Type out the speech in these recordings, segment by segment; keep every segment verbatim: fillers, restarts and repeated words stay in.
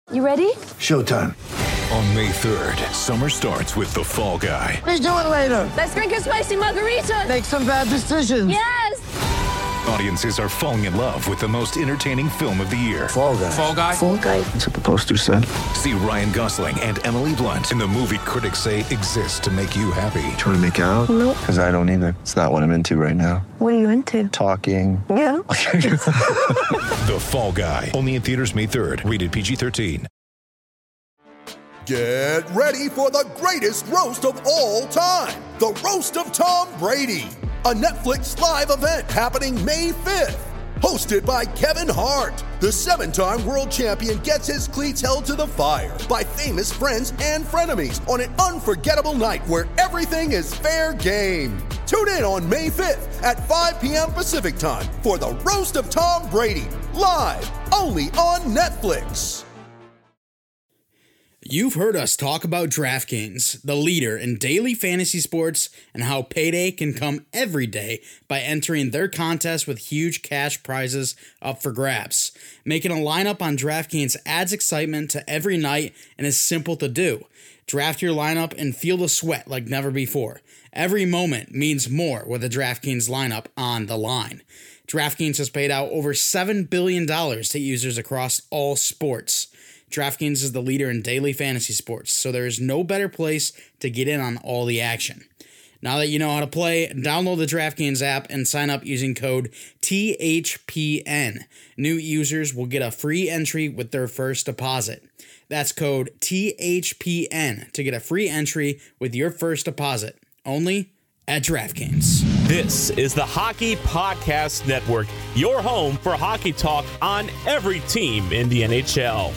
You ready? Showtime. On May third, summer starts with The Fall Guy. Let's do it later. Let's drink a spicy margarita. Make some bad decisions. Yes! Audiences are falling in love with the most entertaining film of the year. Fall Guy. Fall Guy? Fall Guy. That's what the poster said. See Ryan Gosling and Emily Blunt in the movie critics say exists to make you happy. Trying to make it out? Nope. Because I don't either. It's not what I'm into right now. What are you into? Talking. Yeah. The Fall Guy. Only in theaters May third. Rated P G thirteen. Get ready for the greatest roast of all time. The Roast of Tom Brady. A Netflix live event happening May fifth. Hosted by Kevin Hart. The seven-time world champion gets his cleats held to the fire by famous friends and frenemies on an unforgettable night where everything is fair game. Tune in on May fifth at five p.m. Pacific time for the Roast of Tom Brady. Live only on Netflix. You've heard us talk about DraftKings, the leader in daily fantasy sports, and how payday can come every day by entering their contest with huge cash prizes up for grabs. Making a lineup on DraftKings adds excitement to every night and is simple to do. Draft your lineup and feel the sweat like never before. Every moment means more with a DraftKings lineup on the line. DraftKings has paid out over seven billion dollars to users across all sports. DraftKings is the leader in daily fantasy sports, so there is no better place to get in on all the action. Now that you know how to play, download the DraftKings app and sign up using code T H P N. New users will get a free entry with their first deposit. That's code T H P N to get a free entry with your first deposit, only at DraftKings. This is the Hockey Podcast Network, your home for hockey talk on every team in the N H L.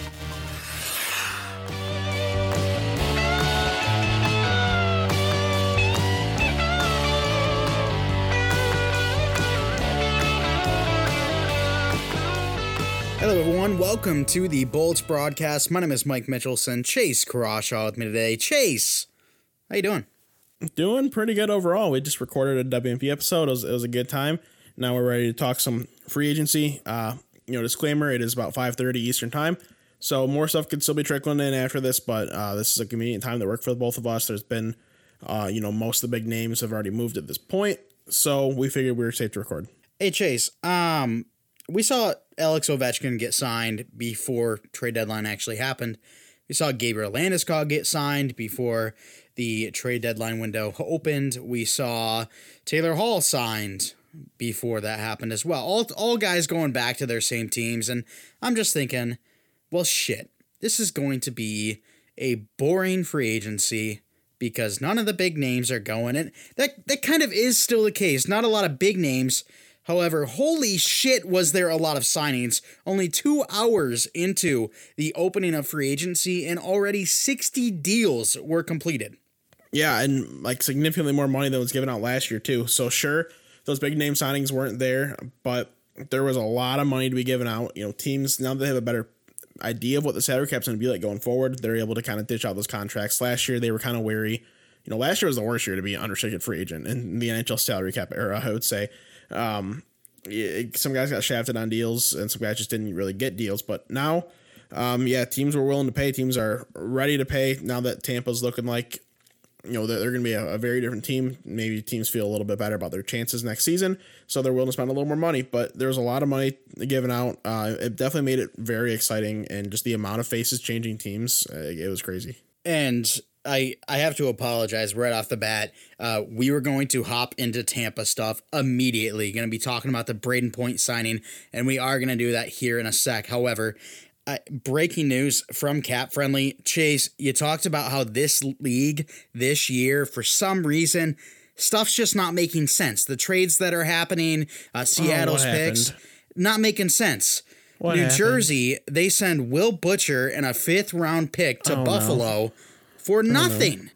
Hello everyone, welcome to the Bolts broadcast. My name is Mike Mitchelson. Chase Karashaw with me today. Chase, how you doing? Doing pretty good overall. We just recorded a W M P episode. It was, it was a good time. Now we're ready to talk some free agency. Uh, you know, disclaimer, it is about five thirty Eastern time, so more stuff could still be trickling in after this, but uh, this is a convenient time that worked for both of us. There's been, uh, you know, most of the big names have already moved at this point, so we figured we were safe to record. Hey Chase, um, we saw Alex Ovechkin get signed before trade deadline actually happened. We saw Gabriel Landeskog get signed before the trade deadline window opened. We saw Taylor Hall signed before that happened as well. All, all guys going back to their same teams, and I'm just thinking, well, shit, this is going to be a boring free agency because none of the big names are going. And that, that kind of is still the case. Not a lot of big names. However, holy shit, was there a lot of signings. Only two hours into the opening of free agency, and already sixty deals were completed. Yeah, and like significantly more money than was given out last year too. So sure, those big name signings weren't there, but there was a lot of money to be given out. You know, teams, now that they have a better idea of what the salary cap's going to be like going forward, they're able to kind of dish out those contracts. Last year, they were kind of wary. You know, last year was the worst year to be an unrestricted free agent in the N H L salary cap era, I would say. Um, some guys got shafted on deals and some guys just didn't really get deals, but now, um, yeah, teams were willing to pay. Teams are ready to pay now that Tampa's looking like, you know, they're, they're going to be a, a very different team. Maybe teams feel a little bit better about their chances next season, so they're willing to spend a little more money, but there's a lot of money given out. Uh, it definitely made it very exciting, and just the amount of faces changing teams, uh, it was crazy. And I I have to apologize right off the bat. Uh, we were going to hop into Tampa stuff immediately. Going to be talking about the Braden Point signing, and we are going to do that here in a sec. However, uh, breaking news from Cap Friendly. Chase, you talked about how this league this year, for some reason, stuff's just not making sense. The trades that are happening, uh, Seattle's oh, picks, happened? not making sense. What New happened? Jersey, they send Will Butcher and a fifth round pick to Oh, Buffalo. No. For nothing.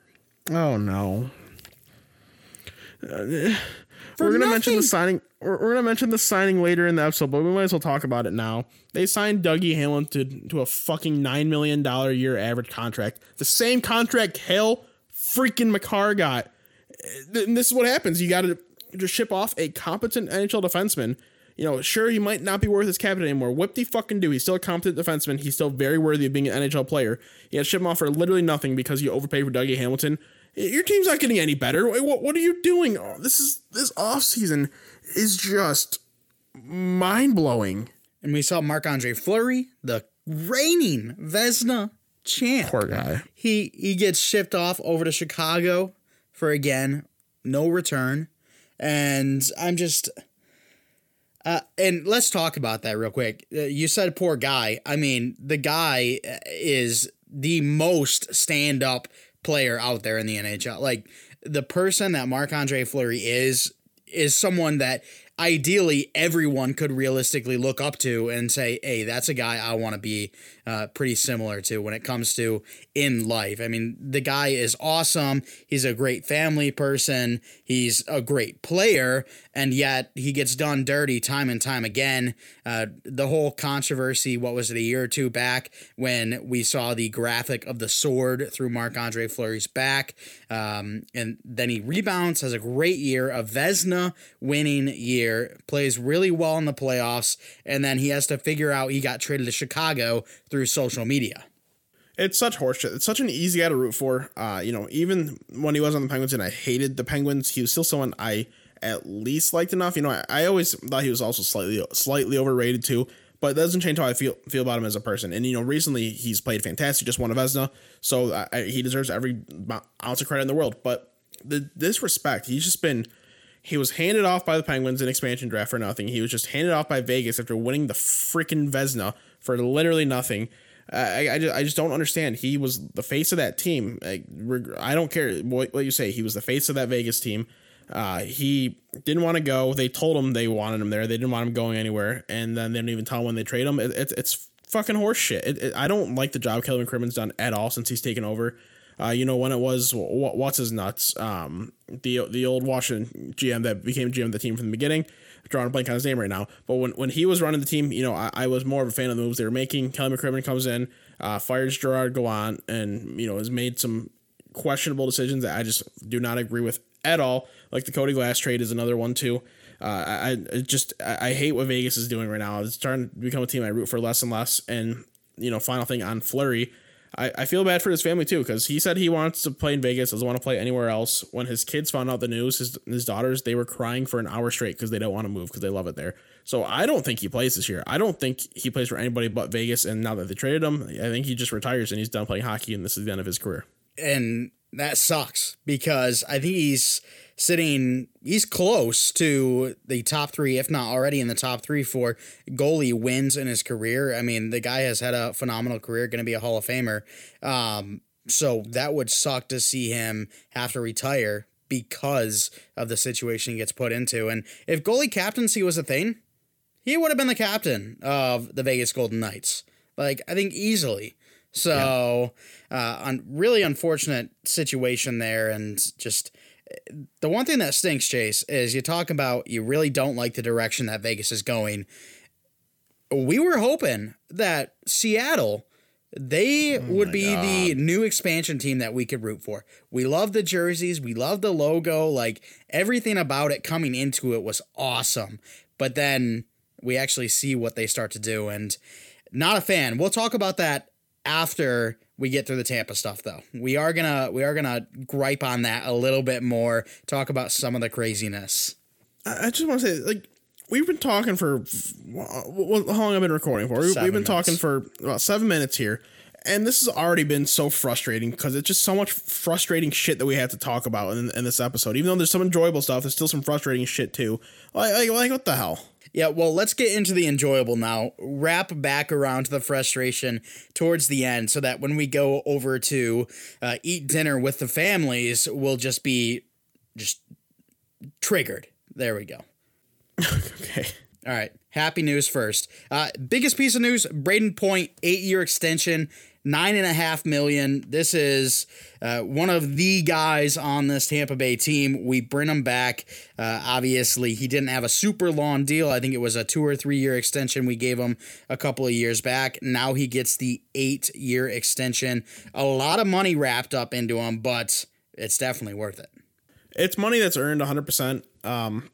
Oh no! Uh, we're gonna mention the signing. We're, we're gonna mention the signing later in the episode, but we might as well talk about it now. They signed Dougie Hamilton to, to a fucking nine million dollar a year average contract, the same contract Hale freaking Makar got. And this is what happens. You got to just ship off a competent N H L defenseman. You know, sure, he might not be worth his captain anymore. What the fucking do? He's still a competent defenseman. He's still very worthy of being an N H L player. You had to ship him off for literally nothing because you overpaid for Dougie Hamilton. Your team's not getting any better. What, what are you doing? Oh, this is this offseason is just mind-blowing. And we saw Marc-Andre Fleury, the reigning Vezina champ. Poor guy. He, he gets shipped off over to Chicago for, again, no return. And I'm just... Uh, and let's talk about that real quick. Uh, you said poor guy. I mean, the guy is the most stand-up player out there in the N H L. Like, the person that Marc-Andre Fleury is, is someone that ideally everyone could realistically look up to and say, hey, that's a guy I want to be uh, pretty similar to when it comes to in life. I mean, the guy is awesome. He's a great family person. He's a great player, and yet he gets done dirty time and time again. Uh, the whole controversy, what was it, a year or two back when we saw the graphic of the sword through Marc-Andre Fleury's back, um, and then he rebounds, has a great year, a Vezina winning year, plays really well in the playoffs, and then he has to figure out he got traded to Chicago through social media. It's such horseshit. It's such an easy guy to root for. Uh, you know, even when he was on the Penguins and I hated the Penguins, he was still someone I at least liked enough. You know, I, I always thought he was also slightly slightly overrated too, but it doesn't change how I feel feel about him as a person. And, you know, recently he's played fantastic, just won a Vezina, so I, I, he deserves every ounce of credit in the world. But the disrespect, he's just been... He was handed off by the Penguins in expansion draft for nothing. He was just handed off by Vegas after winning the freaking Vezina for literally nothing. Uh, I, I, just, I just don't understand. He was the face of that team. I, I don't care what, what you say. He was the face of that Vegas team. Uh, he didn't want to go. They told him they wanted him there. They didn't want him going anywhere. And then they didn't even tell him when they trade him. It, it, it's fucking horse shit. It, it, I don't like the job Kelvin Cribbin's done at all since he's taken over. Uh, you know, when it was, what, what's his nuts? Um, the the old Washington G M that became G M of the team from the beginning. Drawing a blank on his name right now. But when, when he was running the team, you know, I, I was more of a fan of the moves they were making. Kelly McCrimmon comes in, uh, fires Gerard Gallant, and, you know, has made some questionable decisions that I just do not agree with at all. Like the Cody Glass trade is another one, too. Uh, I, I just, I, I hate what Vegas is doing right now. It's starting to become a team I root for less and less. And, you know, final thing on Fleury, I, I feel bad for his family, too, because he said he wants to play in Vegas, doesn't want to play anywhere else. When his kids found out the news, his, his daughters, they were crying for an hour straight because they don't want to move because they love it there. So I don't think he plays this year. I don't think he plays for anybody but Vegas. And now that they traded him, I think he just retires and he's done playing hockey, and this is the end of his career. And that sucks because I think he's sitting, he's close to the top three, if not already in the top three for goalie wins in his career. I mean, the guy has had a phenomenal career, going to be a Hall of Famer. Um, so that would suck to see him have to retire because of the situation he gets put into. And if goalie captaincy was a thing, he would have been the captain of the Vegas Golden Knights. Like, I think easily. So, yeah. uh, un- really unfortunate situation there. And just the one thing that stinks, Chase, is you talk about you really don't like the direction that Vegas is going. We were hoping that Seattle, they oh would be God. the new expansion team that we could root for. We love the jerseys. We love the logo. Like, everything about it coming into it was awesome. But then we actually see what they start to do, and not a fan. We'll talk about that after we get through the Tampa stuff, though. We are gonna we are gonna gripe on that a little bit more, talk about some of the craziness. I just want to say, like, we've been talking for, how long have I been recording for? Seven we've been minutes. talking for about seven minutes here, and this has already been so frustrating because it's just so much frustrating shit that we have to talk about in, in this episode. Even though there's some enjoyable stuff, there's still some frustrating shit too. Like, like, like what the hell? Yeah, well, let's get into the enjoyable now. Wrap back around to the frustration towards the end so that when we go over to uh, eat dinner with the families, we'll just be just triggered. There we go. Okay. All right. Happy news first. Uh, biggest piece of news, Braden Point, eight-year extension, nine and a half million. This is uh, one of the guys on this Tampa Bay team. We bring him back. Uh, obviously, he didn't have a super long deal. I think it was a two or three-year extension we gave him a couple of years back. Now he gets the eight-year extension. A lot of money wrapped up into him, but it's definitely worth it. It's money that's earned one hundred percent. Um,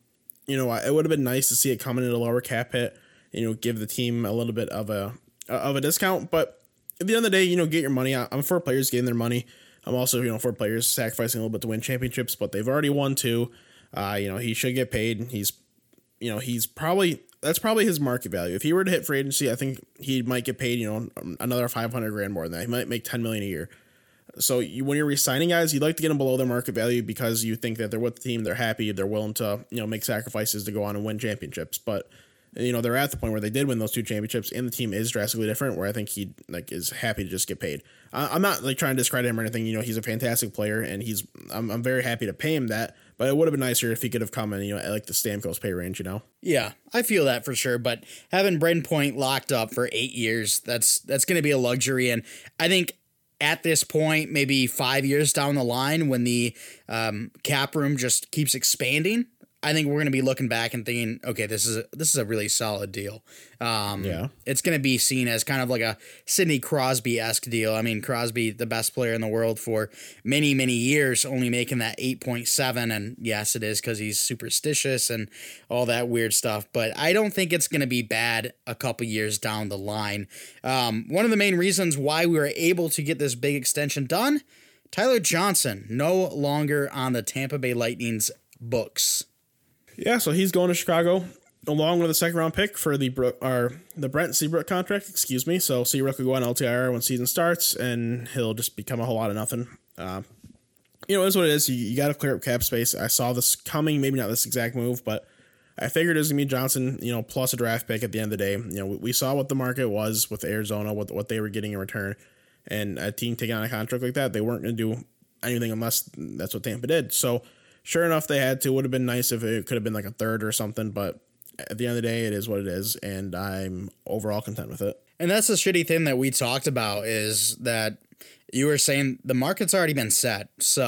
you know, it would have been nice to see it coming in a lower cap hit, you know, give the team a little bit of a of a discount. But at the end of the day, you know, get your money out. I'm for players getting their money. I'm also, you know, for players sacrificing a little bit to win championships, but they've already won two. Uh, you know, he should get paid. He's, you know, he's probably, that's probably his market value. If he were to hit free agency, I think he might get paid, you know, another five hundred grand more than that. He might make ten million a year. So you, when you're re-signing guys, you'd like to get them below their market value because you think that they're with the team, they're happy, they're willing to, you know, make sacrifices to go on and win championships. But, you know, they're at the point where they did win those two championships and the team is drastically different, where I think he like is happy to just get paid. I, I'm not like trying to discredit him or anything. You know, he's a fantastic player and he's, I'm, I'm very happy to pay him that, but it would have been nicer if he could have come in, you know, at like the Stamkos pay range, you know? Yeah, I feel that for sure. But having Brayden Point locked up for eight years, that's, that's going to be a luxury. And I think at this point, maybe five years down the line, when the um, cap room just keeps expanding, I think we're going to be looking back and thinking, okay, this is a, this is a really solid deal. Um, yeah, it's going to be seen as kind of like a Sidney Crosby-esque deal. I mean, Crosby, the best player in the world for many, many years, only making that eight point seven. And yes, it is because he's superstitious and all that weird stuff. But I don't think it's going to be bad a couple years down the line. Um, one of the main reasons why we were able to get this big extension done, Tyler Johnson, no longer on the Tampa Bay Lightning's books. Yeah, so he's going to Chicago along with a second round pick for the or the Brent Seabrook contract, excuse me. So Seabrook will go on L T I R when season starts, and he'll just become a whole lot of nothing. Uh, you know, it is what it is. You, you got to clear up cap space. I saw this coming, maybe not this exact move, but I figured it was going to be Johnson, you know, plus a draft pick at the end of the day. You know, we, we saw what the market was with Arizona, what what they were getting in return, and a team taking on a contract like that, they weren't going to do anything unless that's what Tampa did. So sure enough, they had to. Would have been nice if it could have been like a third or something, but at the end of the day, it is what it is, and I'm overall content with it. And that's the shitty thing that we talked about, is that you were saying the market's already been set.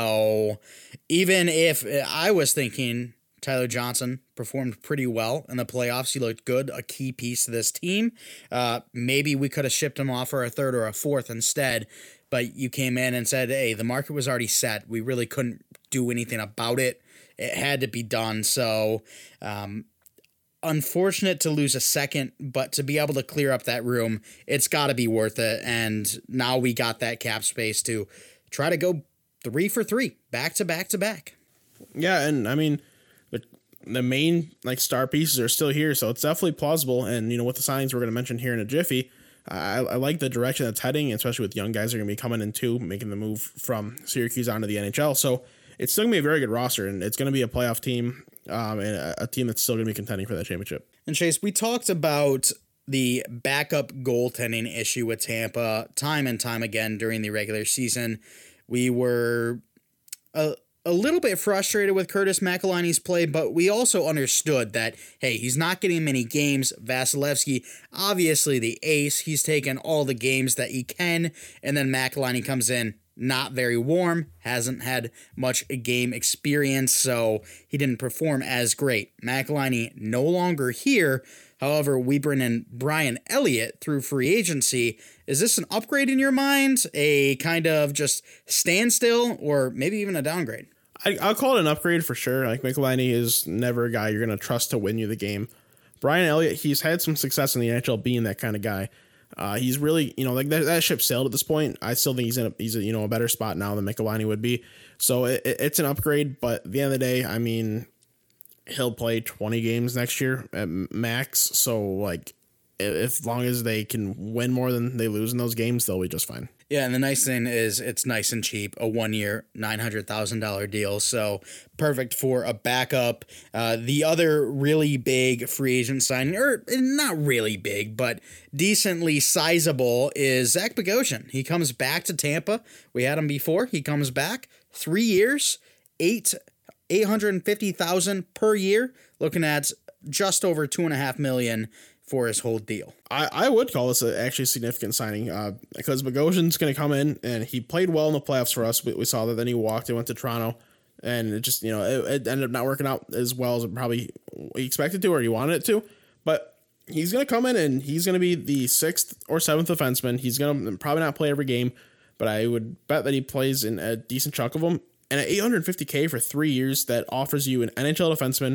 So even if I was thinking Tyler Johnson performed pretty well in the playoffs, he looked good, a key piece to this team, uh, maybe we could have shipped him off for a third or a fourth instead, but you came in and said, hey, the market was already set. We really couldn't do anything about it. It had to be done. So um, unfortunate to lose a second, but to be able to clear up that room, it's got to be worth it. And now we got that cap space to try to go three for three, back to back to back. Yeah, and I mean, the, the main like star pieces are still here, so it's definitely plausible. And, you know, with the signings we're going to mention here in a jiffy, I, I like the direction that's heading, especially with young guys that are going to be coming in too, making the move from Syracuse onto the N H L. So it's still going to be a very good roster, and it's going to be a playoff team um, and a, a team that's still going to be contending for that championship. And Chase, we talked about the backup goaltending issue with Tampa time and time again during the regular season. We were a, a little bit frustrated with Curtis McElhinney's play, but we also understood that, hey, he's not getting many games. Vasilevsky, obviously the ace, he's taken all the games that he can, and then McElhinney comes in not very warm, hasn't had much game experience, so he didn't perform as great. McElhinney no longer here. However, we bring in Brian Elliott through free agency. Is this an upgrade in your mind, a kind of just standstill, or maybe even a downgrade? I, I'll call it an upgrade for sure. Like, McElhinney is never a guy you're going to trust to win you the game. Brian Elliott, he's had some success in the N H L being that kind of guy. Uh, he's really, you know, like that, that ship sailed at this point. I still think he's in a, he's a, you know, a better spot now than McElhinney would be. So it, it's an upgrade, but at the end of the day, I mean, he'll play twenty games next year at max. So like, if, as long as they can win more than they lose in those games, they'll be just fine. Yeah, and the nice thing is it's nice and cheap, a one-year, nine hundred thousand dollars deal, so perfect for a backup. Uh, the other really big free agent signing, or not really big, but decently sizable, is Zach Bogosian. He comes back to Tampa. We had him before. He comes back, three years, eight eight hundred fifty thousand dollars per year, looking at just over two and a half million dollars for his whole deal. I, I would call this a actually significant signing uh, because Bogosian's going to come in, and he played well in the playoffs for us. We, we saw that. Then he walked and went to Toronto, and it just, you know, it, it ended up not working out as well as it probably he expected to or he wanted it to. But he's going to come in, and he's going to be the sixth or seventh defenseman. He's going to probably not play every game, but I would bet that he plays in a decent chunk of them. And at eight hundred fifty thousand for three years, that offers you an N H L defenseman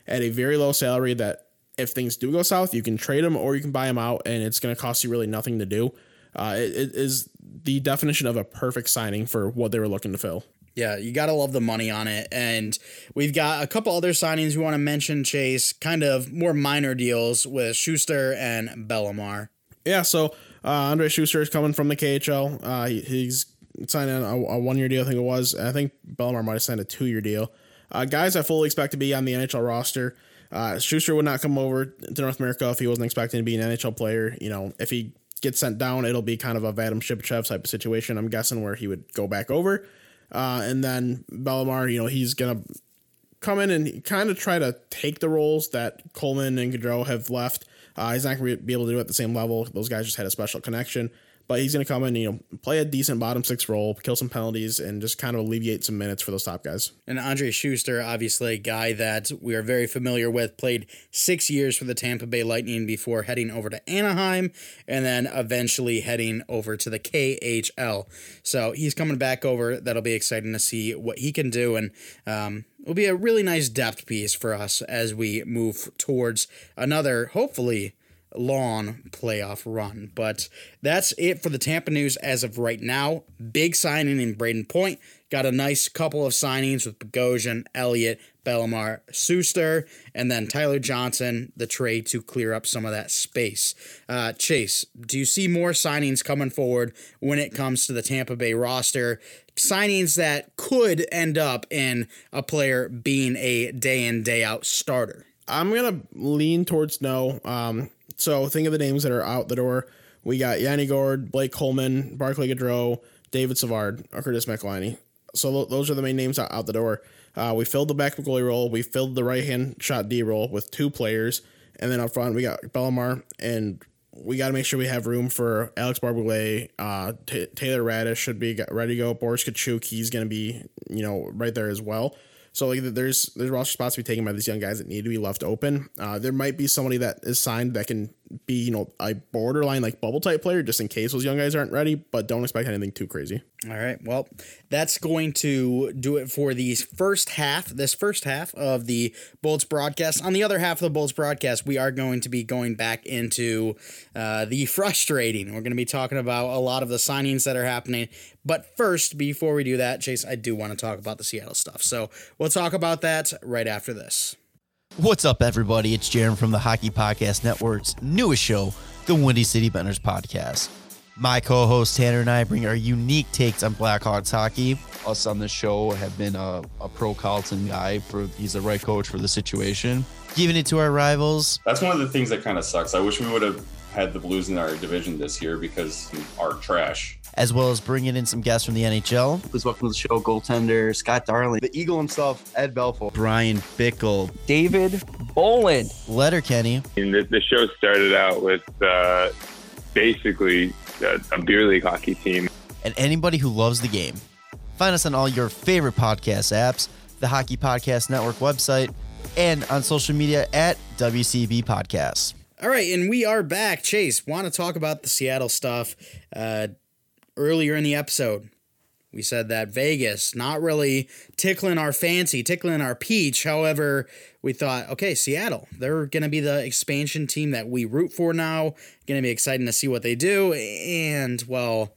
at a very low salary that if things do go south, you can trade him or you can buy him out, and it's going to cost you really nothing to do. Uh, it, it is the definition of a perfect signing for what they were looking to fill. Yeah, you got to love the money on it. And we've got a couple other signings we want to mention, Chase, kind of more minor deals with Schuster and Bellemare. Yeah, so uh, Andre Schuster is coming from the K H L. Uh, he, he's signing a, a one-year deal, I think it was. I think Bellemare might have signed a two-year deal. Uh, guys I fully expect to be on the N H L roster. Uh, Schuster would not come over to North America if he wasn't expecting to be an N H L player. You know, if he gets sent down, it'll be kind of a Vadim Shipchev type of situation, I'm guessing, where he would go back over. Uh, and then Bellemare, you know, he's going to come in and kind of try to take the roles that Coleman and Gaudreau have left. Uh, he's not going to be able to do it at the same level. Those guys just had a special connection. But he's going to come in, you know, play a decent bottom six role, kill some penalties, and just kind of alleviate some minutes for those top guys. And Andre Schuster, obviously a guy that we are very familiar with, played six years for the Tampa Bay Lightning before heading over to Anaheim and then eventually heading over to the K H L. So he's coming back over. That'll be exciting to see what he can do. And um, it'll be a really nice depth piece for us as we move towards another, hopefully, long playoff run. But that's it for the Tampa news as of right now. Big signing in Braden Point. Got a nice couple of signings with Bogosian, Elliott, Bellemare, Schuster, and then Tyler Johnson, the trade to clear up some of that space. Uh, Chase, do you see more signings coming forward when it comes to the Tampa Bay roster? Signings that could end up in a player being a day in, day out starter? I'm going to lean towards no. Um, So think of the names that are out the door. We got Yanni Gourde, Blake Coleman, Barclay Gaudreau, David Savard, or Curtis McElhinney. So th- those are the main names out, out the door. Uh, we filled the back goalie role. We filled the right-hand shot D role with two players. And then up front, we got Bellemare. And we got to make sure we have room for Alex Barboulay. Uh, T- Taylor Radish should be ready to go. Boris Kachuk, he's going to be, you know, right there as well. So like there's there's roster spots to be taken by these young guys that need to be left open. Uh, there might be somebody that is signed that can be, you know, a borderline like bubble type player just in case those young guys aren't ready, but don't expect anything too crazy. All right. Well, that's going to do it for the first half, this first half of the Bolts broadcast. On the other half of the Bolts broadcast, we are going to be going back into uh, the frustrating. We're going to be talking about a lot of the signings that are happening. But first, before we do that, Chase, I do want to talk about the Seattle stuff. So we'll talk about that right after this. What's up, everybody? It's Jaron from the Hockey Podcast Network's newest show, the Windy City Benders Podcast. My co-host Tanner and I bring our unique takes on Blackhawks hockey. Us on this show have been a, a pro Carlton guy. For he's the right coach for the situation. Giving it to our rivals. That's one of the things that kind of sucks. I wish we would have had the Blues in our division this year because our trash. As well as bringing in some guests from the N H L. Please welcome to the show, goaltender Scott Darling, the Eagle himself, Ed Belfour, Brian Bickle, David Boland, Letterkenny. And the, the show started out with uh, basically a, a beer league hockey team. And anybody who loves the game. Find us on all your favorite podcast apps, the Hockey Podcast Network website, and on social media at W C B Podcasts. All right, and we are back. Chase, want to talk about the Seattle stuff. Uh, earlier in the episode, we said that Vegas not really tickling our fancy, tickling our peach. However, we thought, okay, Seattle, they're going to be the expansion team that we root for now. Going to be exciting to see what they do. And, well,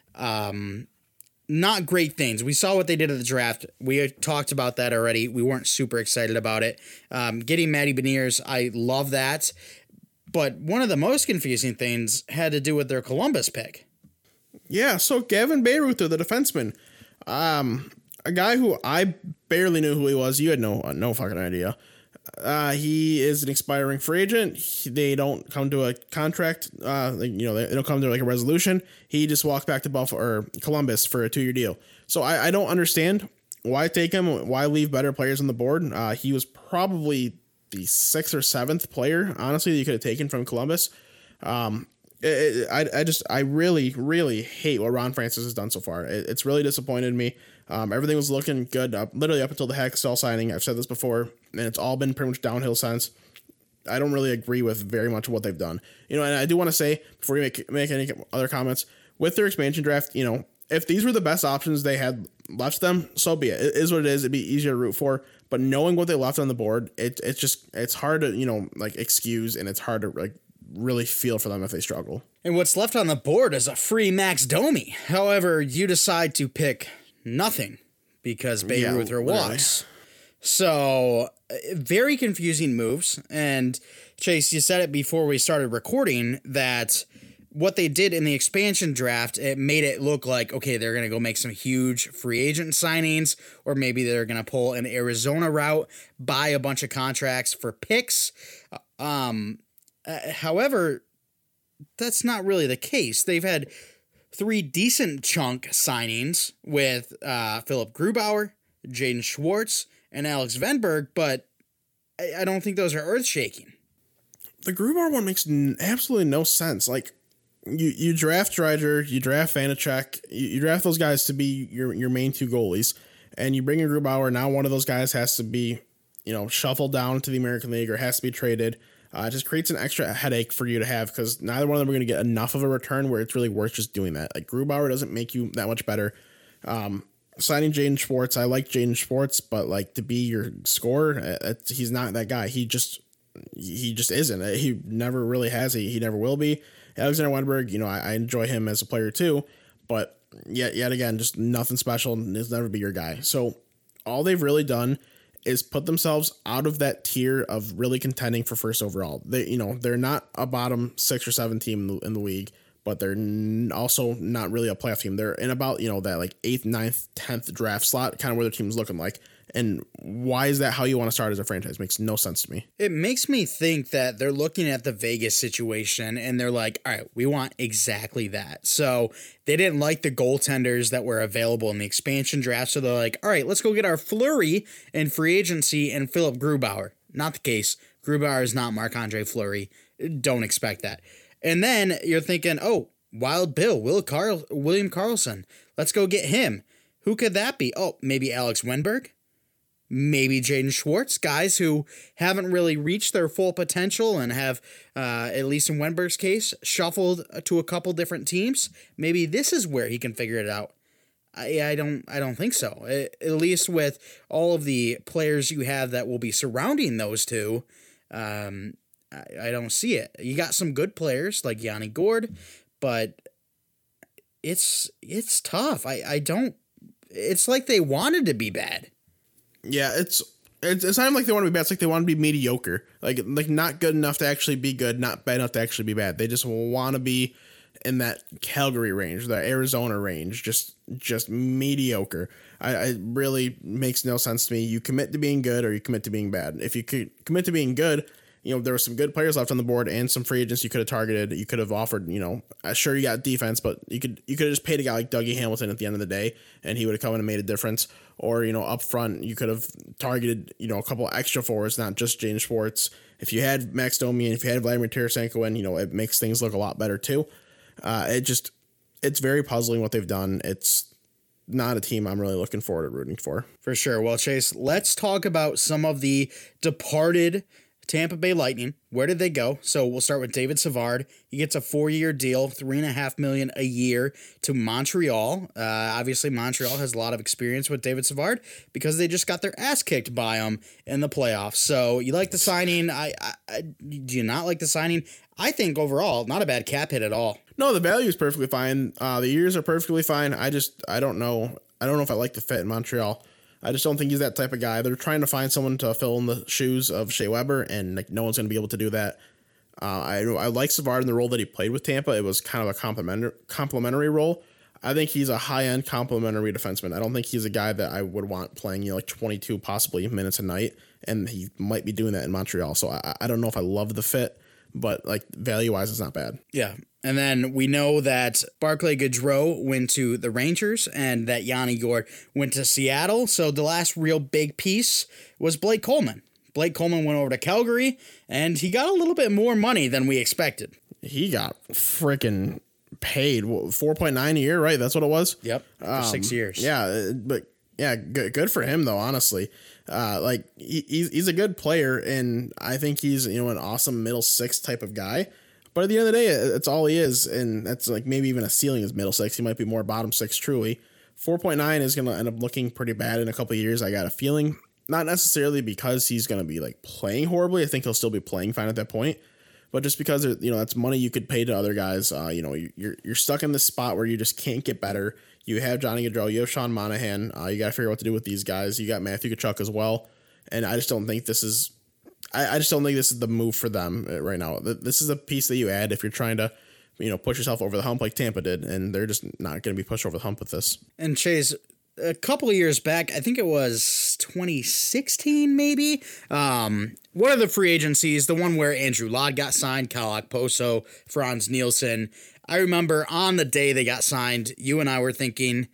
um, not great things. We saw what they did at the draft. We talked about that already. We weren't super excited about it. Um, getting Matty Beniers, I love that. But one of the most confusing things had to do with their Columbus pick. Yeah, so Gavin Bayreuther, the defenseman, um, a guy who I barely knew who he was. You had no no fucking idea. Uh, he is an expiring free agent. He, they don't come to a contract. Uh, like, you know, they, they don't come to like a resolution. He just walked back to Buffalo or Columbus for a two year deal. So I, I don't understand why take him. Why leave better players on the board? Uh, he was probably the sixth or seventh player, honestly, that you could have taken from Columbus. Um, It, it, I I just I really really hate what Ron Francis has done so far. It, it's really disappointed me. Um, everything was looking good up, literally up until the Hextall signing. I've said this before, and it's all been pretty much downhill since. I don't really agree with very much of what they've done. You know, and I do want to say before you make make any other comments with their expansion draft, you know, if these were the best options they had left them, so be it. It is what it is. It'd be easier to root for. But knowing what they left on the board, it it's just it's hard to, you know, like excuse, and it's hard to like really feel for them if they struggle. And what's left on the board is a free Max Domi. However, you decide to pick nothing because Babe Yeah, Ruth or literally. walks. So uh, very confusing moves. And Chase, you said it before we started recording that what they did in the expansion draft, it made it look like, okay, they're going to go make some huge free agent signings, or maybe they're going to pull an Arizona route, buy a bunch of contracts for picks. Um, uh, however, that's not really the case. They've had three decent chunk signings with uh, Philip Grubauer, Jaden Schwartz, and Alex Venberg, but I, I don't think those are earth-shaking. The Grubauer one makes n- absolutely no sense. Like, you, you draft Dreider, you draft Vanacek, you, you draft those guys to be your, your main two goalies, and you bring in Grubauer. Now one of those guys has to be, you know, shuffled down to the American League or has to be traded. Uh, it just creates an extra headache for you to have because neither one of them are going to get enough of a return where it's really worth just doing that. Like, Grubauer doesn't make you that much better. Um, signing Jaden Schwartz, I like Jaden Schwartz, but like to be your scorer, uh, he's not that guy. He just he just isn't. He never really has. He he never will be. Alexander Wenberg, you know, I, I enjoy him as a player too, but yet yet again, just nothing special. He'll never be your guy. So all they've really done is put themselves out of that tier of really contending for first overall. They, you know, they're not a bottom six or seven team in the, in the league, but they're n- also not really a playoff team. They're in about, you know, that like eighth, ninth, tenth draft slot, kind of where their team's looking like. And why is that how you want to start as a franchise? Makes no sense to me. It makes me think that they're looking at the Vegas situation and they're like, all right, we want exactly that. So they didn't like the goaltenders that were available in the expansion draft. So they're like, all right, let's go get our Fleury in free agency and Philip Grubauer. Not the case. Grubauer is not Marc-Andre Fleury. Don't expect that. And then you're thinking, oh, Wild Bill, Will Carl, William Karlsson. Let's go get him. Who could that be? Oh, maybe Alex Wenberg? Maybe Jaden Schwartz, guys who haven't really reached their full potential and have, uh, at least in Wenberg's case, shuffled to a couple different teams. Maybe this is where he can figure it out. I, I don't I don't think so. At least with all of the players you have that will be surrounding those two, um, I, I don't see it. You got some good players like Yanni Gourde, but it's it's tough. I, I don't. It's like they wanted to be bad. Yeah, it's it's it's not like they want to be bad. It's like they want to be mediocre, like like not good enough to actually be good, not bad enough to actually be bad. They just want to be in that Calgary range, the Arizona range, just just mediocre. I, I really makes no sense to me. You commit to being good or you commit to being bad. If you could commit to being good, you know, there were some good players left on the board and some free agents you could have targeted. You could have offered, you know, uh, sure you got defense, but you could you could have just paid a guy like Dougie Hamilton at the end of the day, and he would have come in and made a difference. Or, you know, up front, you could have targeted, you know, a couple extra forwards, not just Jaden Schwartz. If you had Max Domi and if you had Vladimir Tarasenko in, you know, it makes things look a lot better too. Uh, it just, it's very puzzling what they've done. It's not a team I'm really looking forward to rooting for. For sure. Well, Chase, let's talk about some of the departed Tampa Bay Lightning. Where did they go? So we'll start with David Savard. He gets a four-year deal, three and a half million a year to Montreal. Uh, obviously, Montreal has a lot of experience with David Savard because they just got their ass kicked by him in the playoffs. So you like the signing? I, I, I do you not like the signing? I think overall, not a bad cap hit at all. No, the value is perfectly fine. Uh, the years are perfectly fine. I just, I don't know. I don't know if I like the fit in Montreal. I just don't think he's that type of guy. They're trying to find someone to fill in the shoes of Shea Weber, and like no one's going to be able to do that. Uh, I I like Savard in the role that he played with Tampa. It was kind of a complementary complementary role. I think he's a high end complementary defenseman. I don't think he's a guy that I would want playing, you know, like twenty-two possibly minutes a night, and he might be doing that in Montreal. So I, I don't know if I love the fit, but like value wise, it's not bad. Yeah. And then we know that Barclay Goodrow went to the Rangers and that Yanni Gourde went to Seattle. So the last real big piece was Blake Coleman. Blake Coleman went over to Calgary and he got a little bit more money than we expected. He got freaking paid four point nine a year, right? That's what it was. Yep. For um, six years. Yeah. But yeah, good, good for him though, honestly. Uh, like he, he's, he's a good player and I think he's, you know, an awesome middle six type of guy. But at the end of the day, it's all he is, and that's like maybe even a ceiling is middle six. He might be more bottom six truly. four point nine is going to end up looking pretty bad in a couple of years. I got a feeling, not necessarily because he's going to be like playing horribly. I think he'll still be playing fine at that point, but just because, you know, that's money you could pay to other guys. Uh, you know, you're, you're stuck in this spot where you just can't get better. You have Johnny Gaudreau, you have Sean Monahan. Uh, you got to figure out what to do with these guys. You got Matthew Tkachuk as well. And I just don't think this is, I, I just don't think this is the move for them right now. This is a piece that you add if you're trying to, you know, push yourself over the hump like Tampa did, and they're just not going to be pushed over the hump with this. And Chase, a couple of years back, I think it was twenty sixteen, maybe. Um, one of the free agencies, the one where Andrew Ladd got signed, Kyle Okposo, Franz Nielsen. I remember on the day they got signed, you and I were thinking,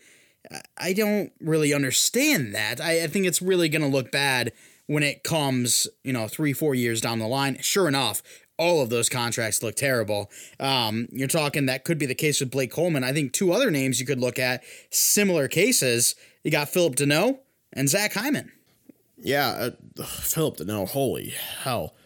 I don't really understand that. I, I think it's really going to look bad when it comes, you know, three, four years down the line. Sure enough, all of those contracts look terrible. Um, you're talking that could be the case with Blake Coleman. I think two other names you could look at, similar cases. You got Philip Deneau and Zach Hyman. Yeah, uh, Philip Deneau, holy hell.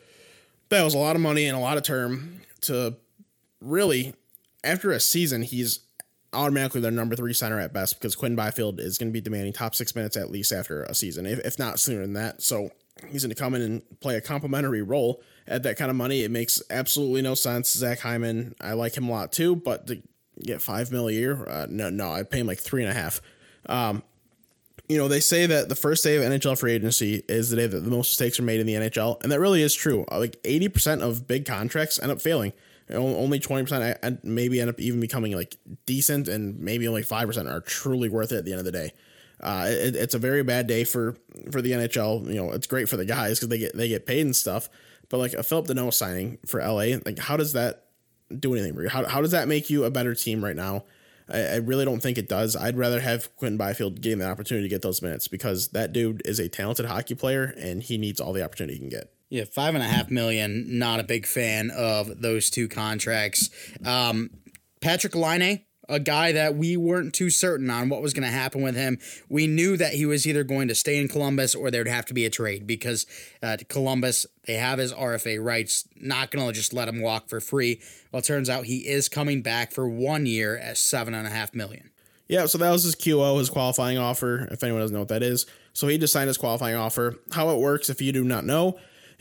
That was a lot of money and a lot of term to really, after a season, he's automatically their number three center at best because Quinn Byfield is going to be demanding top six minutes at least after a season, if, if not sooner than that. So he's going to come in and play a complimentary role at that kind of money. It makes absolutely no sense. Zach Hyman, I like him a lot too, but to get five mil a year, uh, no, no, I'd pay him like three and a half. Um, you know, they say that the first day of N H L free agency is the day that the most mistakes are made in the N H L, and that really is true. Like eighty percent of big contracts end up failing. Only twenty percent maybe end up even becoming like decent, and maybe only five percent are truly worth it at the end of the day. Uh, it, it's a very bad day for, for the N H L. You know, it's great for the guys because they get they get paid and stuff. But like a Philip Deneau signing for L A, like how does that do anything for you? How how does that make you a better team right now? I, I really don't think it does. I'd rather have Quentin Byfield getting the opportunity to get those minutes because that dude is a talented hockey player and he needs all the opportunity he can get. Yeah, five and a half million. Not a big fan of those two contracts. Um, Patrick Laine, a guy that we weren't too certain on what was going to happen with him. We knew that he was either going to stay in Columbus or there'd have to be a trade because uh, Columbus, they have his R F A rights, not going to just let him walk for free. Well, it turns out he is coming back for one year at seven and a half million. Yeah, so that was his Q O, his qualifying offer, if anyone doesn't know what that is. So he just signed his qualifying offer. How it works, if you do not know,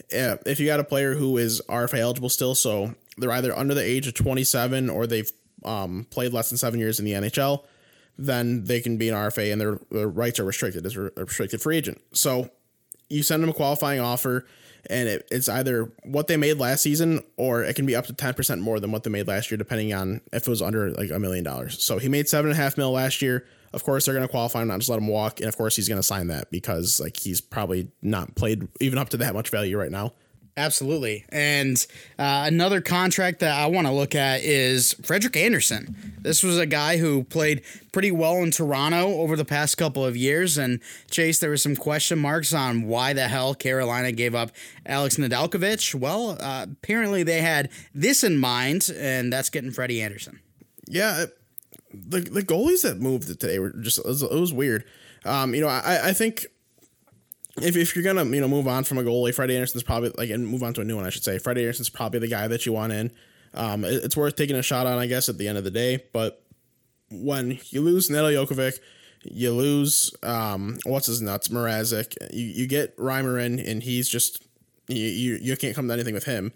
if you got a player who is R F A eligible still, so they're either under the age of twenty-seven or they've um, played less than seven years in the N H L, then they can be an R F A and their, their rights are restricted as a restricted free agent. So you send them a qualifying offer, and it, it's either what they made last season or it can be up to ten percent more than what they made last year, depending on if it was under like a million dollars. So he made seven and a half mil last year. Of course, they're going to qualify him, not just let him walk. And of course, he's going to sign that because like he's probably not played even up to that much value right now. Absolutely. And uh, another contract that I want to look at is Frederik Andersen. This was a guy who played pretty well in Toronto over the past couple of years. And Chase, there were some question marks on why the hell Carolina gave up Alex Nedeljkovic. Well, uh, apparently they had this in mind, and that's getting Freddie Andersen. Yeah, the the goalies that moved today were just, it was, it was weird. Um, you know, I, I think if, if you're going to, you know, move on from a goalie, Freddie Andersen's probably like, and move on to a new one, I should say, Freddie Andersen's probably the guy that you want in. Um, it, it's worth taking a shot on, I guess, at the end of the day. But when you lose Nedeljkovic, you lose, um, what's his nuts, Mrazek, you, you get Reimer in, and he's just, you, you, you can't come to anything with him.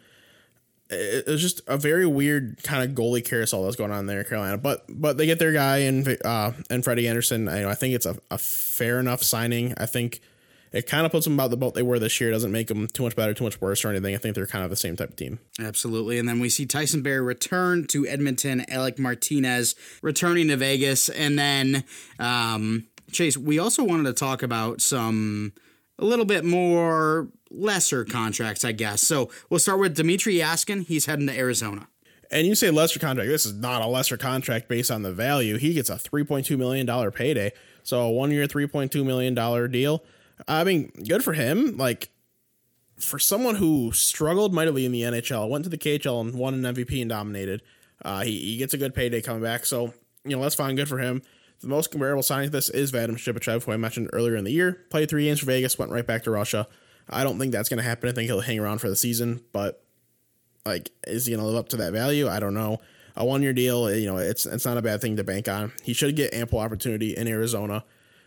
It was just a very weird kind of goalie carousel that's going on there in Carolina, but but they get their guy and uh and Freddie Andersen. I, you know, I think it's a, a fair enough signing. I think it kind of puts them about the boat they were this year. It doesn't make them too much better, too much worse or anything. I think they're kind of the same type of team. Absolutely. And then we see Tyson Barrie return to Edmonton, Alec Martinez returning to Vegas, and then um, Chase. We also wanted to talk about some a little bit more lesser contracts, I guess. So we'll start with Dmitry Yaskin. He's heading to Arizona. And you say lesser contract. This is not a lesser contract based on the value. He gets a three point two million dollars payday. So a one-year, three point two million dollars deal. I mean, good for him. Like, for someone who struggled mightily in the N H L, went to the K H L and won an M V P and dominated, uh, he, he gets a good payday coming back. So, you know, that's fine. Good for him. The most comparable signing to this is Vadim Shipachev, who I mentioned earlier in the year. Played three games for Vegas, went right back to Russia. I don't think that's going to happen. I think he'll hang around for the season, but like, is he going to live up to that value? I don't know. a one year deal. You know, it's it's not a bad thing to bank on. He should get ample opportunity in Arizona.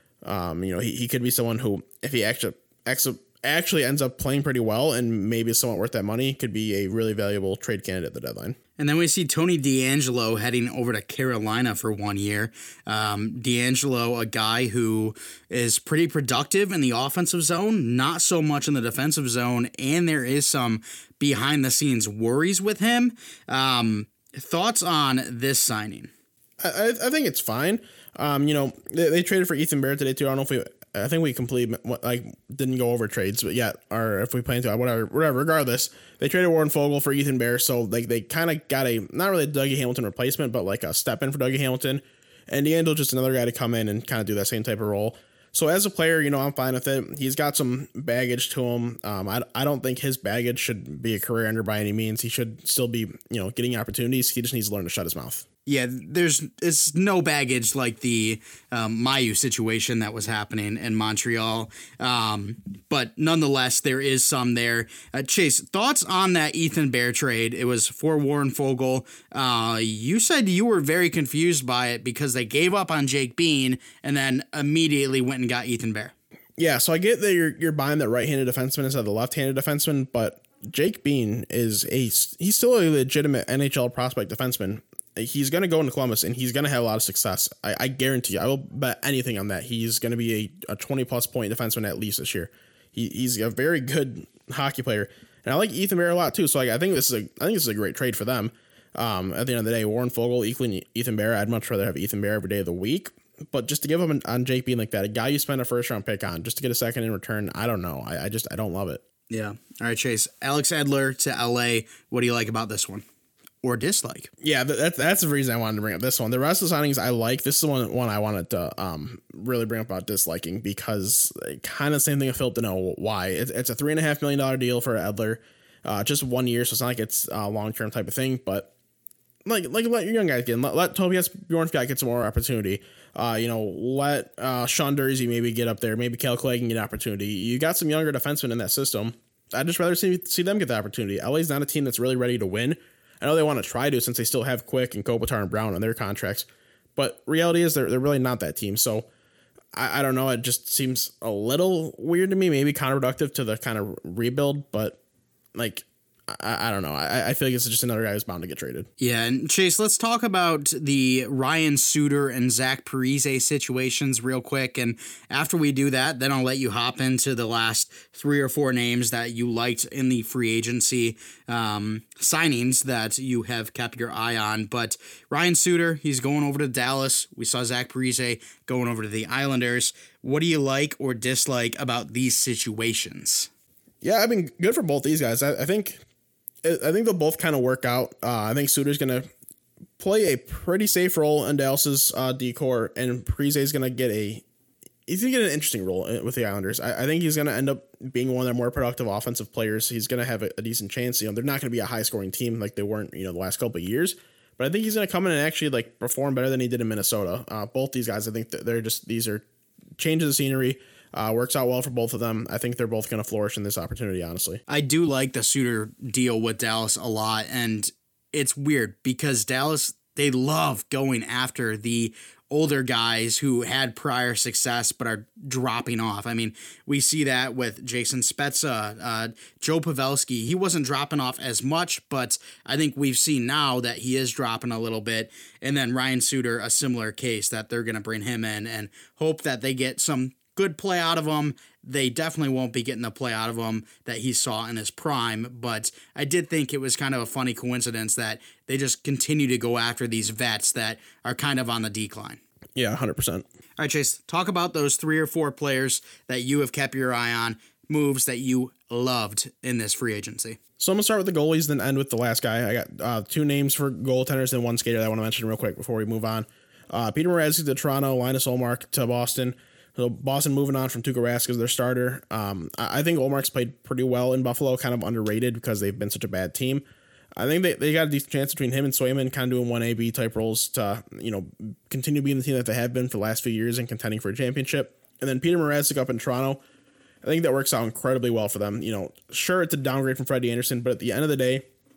Um, you know, he, he could be someone who, if he actually actually ends up playing pretty well and maybe is somewhat worth that money, could be a really valuable trade candidate at the deadline. And then we see Tony DeAngelo heading over to Carolina for one year. Um, DeAngelo, a guy who is pretty productive in the offensive zone, not so much in the defensive zone, and there is some behind-the-scenes worries with him. Um, thoughts on this signing? I, I think it's fine. Um, you know, they, they traded for Ethan Bear today too. I don't know if we, I think we completely like didn't go over trades, but yet, or if we plan to, whatever, whatever. Regardless, they traded Warren Fogle for Ethan Bear, so like they kind of got a not really a Dougie Hamilton replacement, but like a step in for Dougie Hamilton, and DeAngelo just another guy to come in and kind of do that same type of role. So as a player, you know, I'm fine with it. He's got some baggage to him. Um, I, I don't think his baggage should be a career ender by any means. He should still be, you know, getting opportunities. He just needs to learn to shut his mouth. Yeah, there's it's no baggage like the um, Mayu situation that was happening in Montreal. Um, but nonetheless, there is some there. Uh, Chase, thoughts on that Ethan Bear trade? It was for Warren Fogle. Uh, you said you were very confused by it because they gave up on Jake Bean and then immediately went and got Ethan Bear. Yeah, so I get that you're, you're buying the right-handed defenseman instead of the left-handed defenseman, but Jake Bean is a he's still a legitimate N H L prospect defenseman. He's going to go into Columbus and he's going to have a lot of success. I, I guarantee you. I will bet anything on that. He's going to be a, a twenty plus point defenseman at least this year. He, he's a very good hockey player. And I like Ethan Bear a lot too. So like, I think this is a, I think this is a great trade for them. Um, at the end of the day, Warren Fogle equaling Ethan Bear. I'd much rather have Ethan Bear every day of the week, but just to give him an, on Jake Bean like that, a guy you spend a first round pick on just to get a second in return. I don't know. I, I just, I don't love it. Yeah. All right, Chase, Alex Edler to L A. What do you like about this one? Or dislike? Yeah, that's that's the reason I wanted to bring up this one. The rest of the signings I like. This is the one one I wanted to um really bring up about disliking because kind of same thing with Philip Deneau. Why? It's, it's a three and a half million dollar deal for Edler, uh, just one year, so it's not like it's a long term type of thing. But like like let your young guys get in. Let, let Tobias Bjornfjord get some more opportunity. Uh, you know, let uh, Sean Dursey maybe get up there. Maybe Cal Clay can get an opportunity. You got some younger defensemen in that system. I'd just rather see see them get the opportunity. L A's not a team that's really ready to win. I know they want to try to since they still have Quick and Kopitar and Brown on their contracts, but reality is they're they're really not that team. So I, I don't know. It just seems a little weird to me, maybe counterproductive to the kind of rebuild, but like, I, I don't know. I, I feel like it's just another guy who's bound to get traded. Yeah, and Chase, let's talk about the Ryan Suter and Zach Parise situations real quick. And after we do that, then I'll let you hop into the last three or four names that you liked in the free agency um, signings that you have kept your eye on. But Ryan Suter, he's going over to Dallas. We saw Zach Parise going over to the Islanders. What do you like or dislike about these situations? Yeah, I mean, good for both these guys. I, I think... I think they'll both kind of work out. Uh, I think Suter's going to play a pretty safe role in Dallas's uh, decor, and Parise is going to get a he's going to get an interesting role with the Islanders. I, I think he's going to end up being one of their more productive offensive players. He's going to have a, a decent chance. You know, they're not going to be a high scoring team like they weren't, you know, the last couple of years, but I think he's going to come in and actually like perform better than he did in Minnesota. Uh, both these guys, I think that they're just these are changes of scenery. Uh, works out well for both of them. I think they're both going to flourish in this opportunity, honestly. I do like the Suter deal with Dallas a lot, and it's weird because Dallas, they love going after the older guys who had prior success but are dropping off. I mean, we see that with Jason Spezza, uh, Joe Pavelski. He wasn't dropping off as much, but I think we've seen now that he is dropping a little bit. And then Ryan Suter, a similar case that they're going to bring him in and hope that they get some good play out of him. They definitely won't be getting the play out of him that he saw in his prime, but I did think it was kind of a funny coincidence that they just continue to go after these vets that are kind of on the decline. Yeah, one hundred percent. All right, Chase, talk about those three or four players that you have kept your eye on, moves that you loved in this free agency. So I'm going to start with the goalies, then end with the last guy. I got uh, two names for goaltenders and one skater that I want to mention real quick before we move on. Uh, Peter Mrazek to Toronto, Linus Ullmark to Boston. So Boston moving on from Tuukka Rask as their starter. Um, I think Ullmark's played pretty well in Buffalo, kind of underrated because they've been such a bad team. I think they, they got a decent chance between him and Swayman, kind of doing one A B type roles to, you know, continue being the team that they have been for the last few years and contending for a championship. And then Peter Mrazek up in Toronto. I think that works out incredibly well for them. You know, sure, it's a downgrade from Freddie Anderson, but at the end of the day,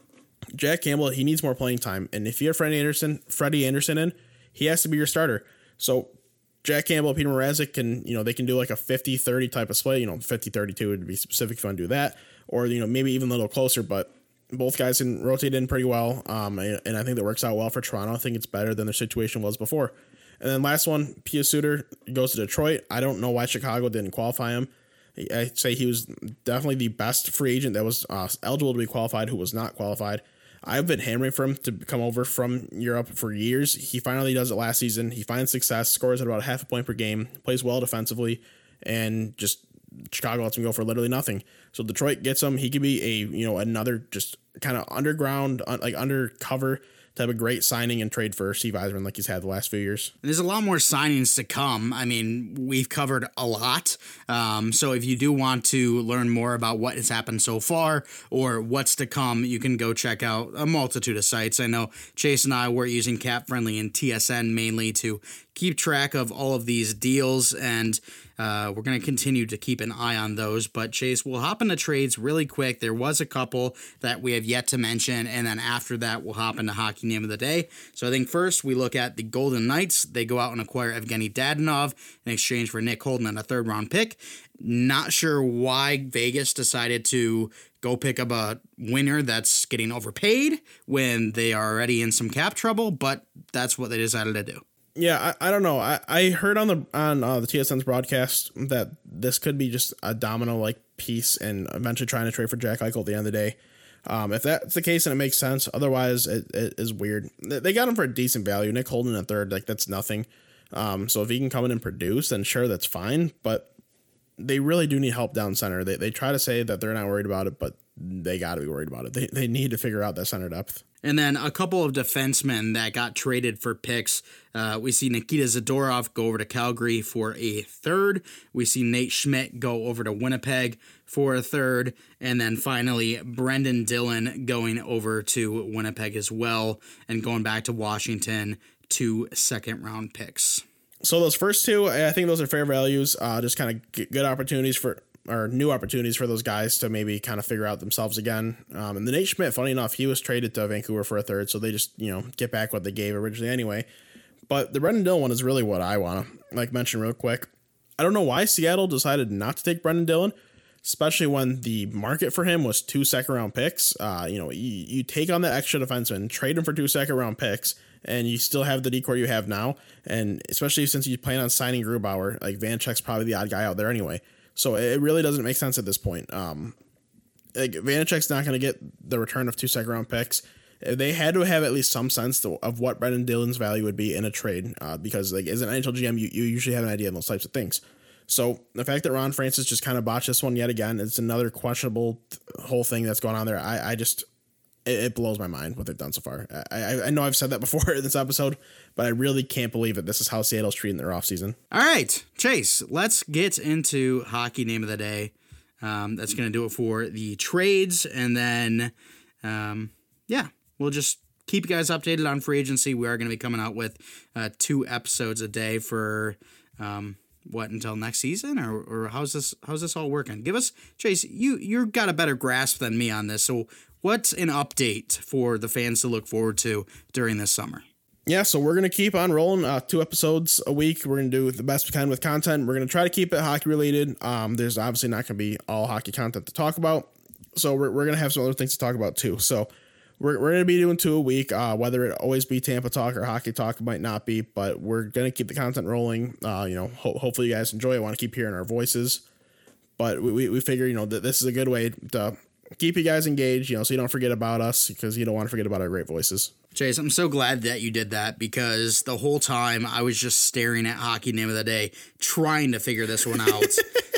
Jack Campbell, he needs more playing time. And if you have Freddie Anderson, Freddie Anderson in, he has to be your starter. So Jack Campbell, Peter Mrazek can, you know, they can do like a fifty thirty type of split, you know, fifty thirty-two would be specific if you want to do that, or, you know, maybe even a little closer, but both guys can rotate in pretty well. Um, and I think that works out well for Toronto. I think it's better than their situation was before. And then last one, Pia Suter goes to Detroit. I don't know why Chicago didn't qualify him. I'd say he was definitely the best free agent that was uh, eligible to be qualified who was not qualified. I've been hammering for him to come over from Europe for years. He finally does it last season. He finds success, scores at about half a point per game, plays well defensively, and just Chicago lets him go for literally nothing. So Detroit gets him. He could be a, you know, another just kind of underground, like undercover type of great signing and trade for Steve Yzerman like he's had the last few years. There's a lot more signings to come. I mean, we've covered a lot. Um, so if you do want to learn more about what has happened so far or what's to come, you can go check out a multitude of sites. I know Chase and I were using Cap Friendly and T S N mainly to keep track of all of these deals, and uh, we're going to continue to keep an eye on those. But Chase, we'll hop into trades really quick. There was a couple that we have yet to mention, and then after that, we'll hop into Hockey Name of the Day. So I think first we look at the Golden Knights. They go out and acquire Evgeny Dadonov in exchange for Nick Holden and a third round pick. Not sure why Vegas decided to go pick up a winner that's getting overpaid when they are already in some cap trouble, but that's what they decided to do. Yeah, I, I don't know. I, I heard on the on uh, the T S N's broadcast that this could be just a domino like piece and eventually trying to trade for Jack Eichel at the end of the day. Um, if that's the case, then it makes sense. Otherwise, it, it is weird. They got him for a decent value. Nick Holden a third, like that's nothing. Um, so if he can come in and produce, then sure, that's fine. But they really do need help down center. They they try to say that they're not worried about it, but they got to be worried about it. They they need to figure out that center depth. And then a couple of defensemen that got traded for picks. Uh, we see Nikita Zadorov go over to Calgary for a third. We see Nate Schmidt go over to Winnipeg for a third. And then finally, Brendan Dillon going over to Winnipeg as well and going back to Washington, two second round picks. So those first two, I think those are fair values. Uh, just kind of good opportunities for or new opportunities for those guys to maybe kind of figure out themselves again. Um, and the Nate Schmidt, funny enough, he was traded to Vancouver for a third, so they just, you know, get back what they gave originally anyway. But the Brendan Dillon one is really what I want to like mention real quick. I don't know why Seattle decided not to take Brendan Dillon, especially when the market for him was two second round picks. Uh, you know, you, you take on that extra defenseman, trade him for two second round picks, and you still have the decor you have now. And especially since you plan on signing Grubauer, like Vanecek's probably the odd guy out there anyway. So it really doesn't make sense at this point. Um, like Vanecek's not going to get the return of two second round picks. They had to have at least some sense to, of what Brendan Dillon's value would be in a trade, uh, because like as an N H L G M, you, you usually have an idea of those types of things. So the fact that Ron Francis just kind of botched this one yet again, it's another questionable whole thing that's going on there. I, I just, it, it blows my mind what they've done so far. I, I know I've said that before in this episode, but I really can't believe it. This is how Seattle's treating their offseason. All right, Chase, let's get into Hockey Name of the Day. Um, that's going to do it for the trades. And then, um, yeah, we'll just keep you guys updated on free agency. We are going to be coming out with uh, two episodes a day for, um, what, until next season? Or, or how's this how's this all working? Give us, Chase, you, you've got a better grasp than me on this. So what's an update for the fans to look forward to during this summer? Yeah, so we're going to keep on rolling uh, two episodes a week. We're going to do the best we can with content. We're going to try to keep it hockey related. Um, there's obviously not going to be all hockey content to talk about. So we're, we're going to have some other things to talk about too. So we're, we're going to be doing two a week, uh, whether it always be Tampa talk or hockey talk, it might not be, but we're going to keep the content rolling. Uh, you know, ho- hopefully you guys enjoy it. Want to keep hearing our voices, but we, we, we figure, you know, that this is a good way to keep you guys engaged, you know, so you don't forget about us because you don't want to forget about our great voices. Chase, I'm so glad that you did that because the whole time I was just staring at Hockey Name of the Day, trying to figure this one out.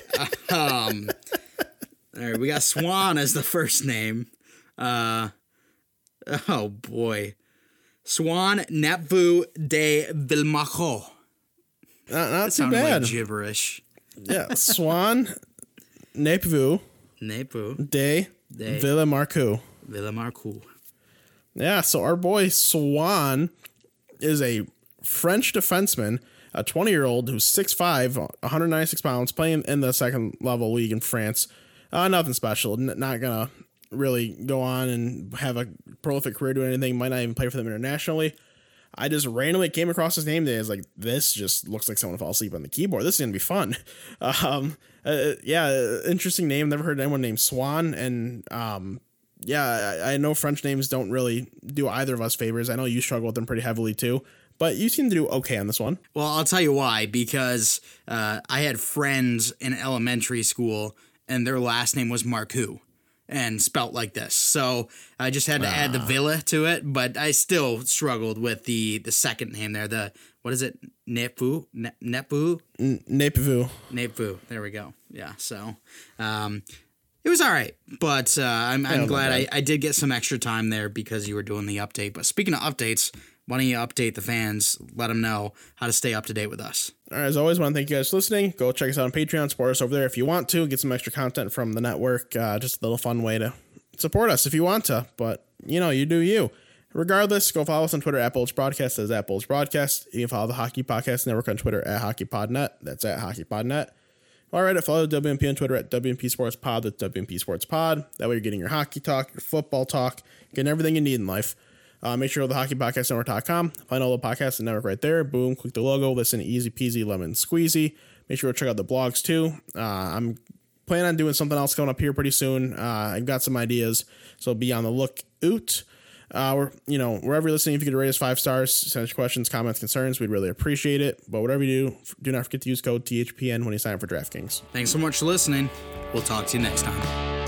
um, all right, we got Swan as the first name. Uh, oh, boy. Swan Nepvu de Villemacho. Not, not too bad. bad. Like gibberish. Yeah, Swan Nepvu. Nepvu. De, de Villemacho. Villemacho. Yeah, so our boy Swan is a French defenseman, a twenty-year-old who's six five, one hundred ninety-six pounds, playing in the second level league in France. Uh, nothing special. N- not going to really go on and have a prolific career doing anything, might not even play for them internationally. I just randomly came across his name today. I was like, this just looks like someone fell asleep on the keyboard. This is going to be fun. Um, uh, yeah, interesting name. Never heard anyone named Swan. And um, yeah, I, I know French names don't really do either of us favors. I know you struggle with them pretty heavily too, but you seem to do okay on this one. Well, I'll tell you why, because uh, I had friends in elementary school and their last name was Marcoux. And spelt like this. So I just had to ah. add the Villa to it, but I still struggled with the the second name there. The, what is it? Nepu? Ne- Nepu? Nepu. Nepu. There we go. Yeah. So um, it was all right, but uh, I'm, I'm glad I, I did get some extra time there because you were doing the update. But speaking of updates, why don't you update the fans? Let them know how to stay up to date with us. All right, as always, I want to thank you guys for listening. Go check us out on Patreon. Support us over there if you want to. Get some extra content from the network. Uh, just a little fun way to support us if you want to. But, you know, you do you. Regardless, go follow us on Twitter at Bulge Broadcast. That's at Bulge Broadcast. You can follow the Hockey Podcast Network on Twitter at HockeyPodNet. That's at HockeyPodNet. All right, follow the W M P on Twitter at W M P Sports Pod. That's W M P Sports Pod. That way you're getting your hockey talk, your football talk, getting everything you need in life. Uh, make sure to go to the hockey podcast network dot com. Find all the podcasts and network right there. Boom, click the logo. Listen, easy peasy, lemon squeezy. Make sure to check out the blogs too. Uh, I'm planning on doing something else coming up here pretty soon. Uh, I've got some ideas, so be on the lookout. Uh, we're, you know, wherever you're listening, if you could rate us five stars, send us your questions, comments, concerns, we'd really appreciate it. But whatever you do, do not forget to use code T H P N when you sign up for DraftKings. Thanks so much for listening. We'll talk to you next time.